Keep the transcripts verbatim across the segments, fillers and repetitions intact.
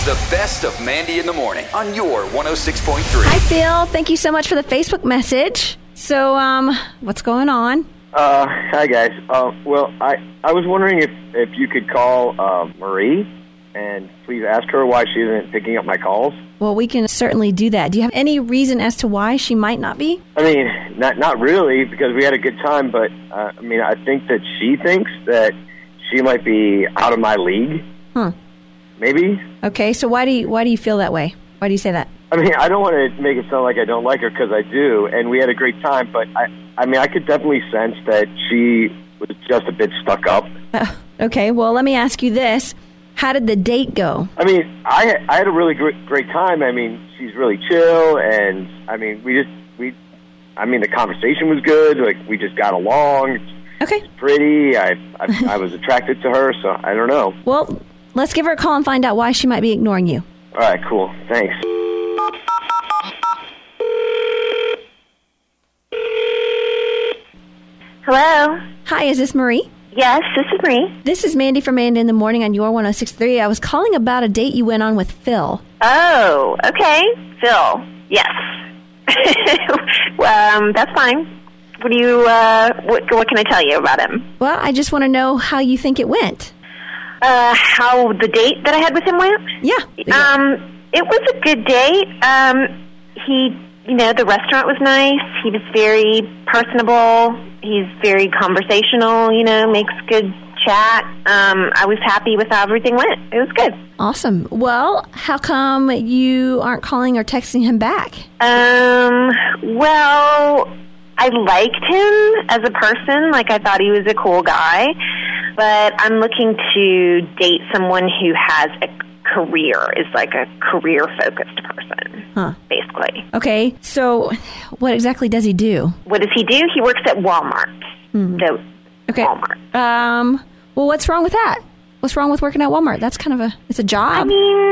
The best of Mandy in the morning on your one oh six point three. Hi, Phil. Thank you so much for the Facebook message. So, um, what's going on? Uh, hi, guys. Uh, well, I, I was wondering if, if you could call uh, Marie and please ask her why she isn't picking up my calls. Well, we can certainly do that. Do you have any reason as to why she might not be? I mean, not not really, because we had a good time, but, uh, I mean, I think that she thinks that she might be out of my league. Huh. Maybe. Okay, so why do you, why do you feel that way? Why do you say that? I mean, I don't want to make it sound like I don't like her, because I do, and we had a great time, but I, I mean, I could definitely sense that she was just a bit stuck up. Uh, okay, well, let me ask you this. How did the date go? I mean, I I had a really great, great time. I mean, she's really chill, and, I mean, we just, we, I mean, the conversation was good, like, we just got along. Okay. She's pretty, I, I, I was attracted to her, so I don't know. Well, let's give her a call and find out why she might be ignoring you. All right, cool, thanks. Hello? Hi, is this Marie? Yes, this is Marie. This is Mandy from Mandy in the Morning on your one oh six point three. I was calling about a date you went on with Phil. Oh, okay. Phil. Yes. um, that's fine. What do you, uh, what, what can I tell you about him? Well, I just want to know how you think it went. Uh, how the date that I had with him went? Yeah. Um, it was a good date. Um, he, you know, the restaurant was nice. He was very personable. He's very conversational, you know, makes good chat. Um, I was happy with how everything went. It was good. Awesome. Well, how come you aren't calling or texting him back? Um, well, I liked him as a person. Like, I thought he was a cool guy. But I'm looking to date someone who has a career, is like a career-focused person, huh. basically. Okay, so what exactly does he do? What does he do? He works at Walmart. Hmm. So, okay. Walmart. Um, well, what's wrong with that? What's wrong with working at Walmart? That's kind of a, it's a job. I mean,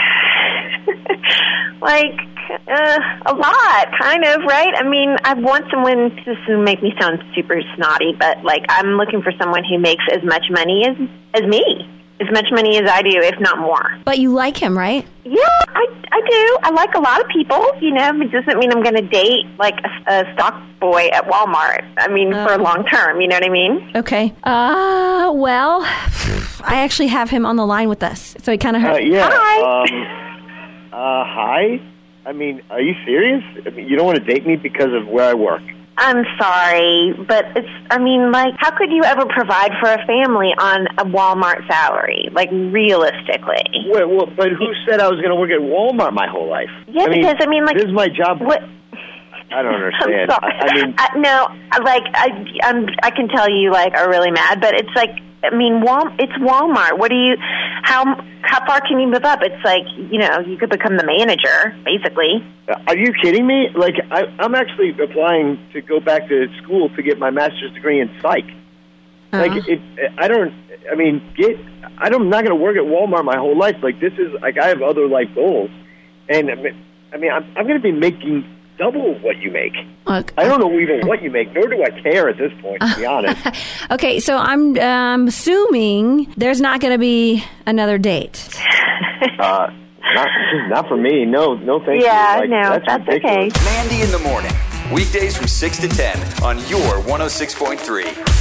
like, uh, a lot, kind of, right? I mean, I want someone, this will make me sound super snotty, but, like, I'm looking for someone who makes as much money as, as me. As much money as I do, if not more. But you like him, right? Yeah, I, I do. I like a lot of people, you know. It doesn't mean I'm going to date, like, a, a stock boy at Walmart. I mean, uh, for long term, you know what I mean? Okay. Uh, well, I actually have him on the line with us. So he kind of heard. Uh, yeah. Hi. Um, uh, hi? I mean, are you serious? I mean, you don't want to date me because of where I work? I'm sorry, but it's, I mean, like, how could you ever provide for a family on a Walmart salary? Like, realistically. Wait, well, but who said I was going to work at Walmart my whole life? Yeah, I mean, because, I mean, like... This is my job. What? I don't understand. I'm sorry. I, I mean... I, no, like, I, I'm, I can tell you, like, are really mad, but it's like, I mean, Wal, it's Walmart. What do you, how how far can you move up? It's like, you know, you could become the manager, basically. Are you kidding me? Like, I, I'm actually applying to go back to school to get my master's degree in psych. Uh-huh. Like, it, I don't, I mean, get, I don't, I'm not going to work at Walmart my whole life. Like, this is, like, I have other life goals. And, I mean, I'm, I'm going to be making double what you make. Okay. I don't know even what you make, nor do I care at this point, to be honest. Okay, so I'm um, assuming there's not going to be another date. uh, not, not for me. No, no thank yeah, you. Like, no, that's, that's ridiculous. okay. Mandy in the Morning, weekdays from six to ten on your one oh six point three.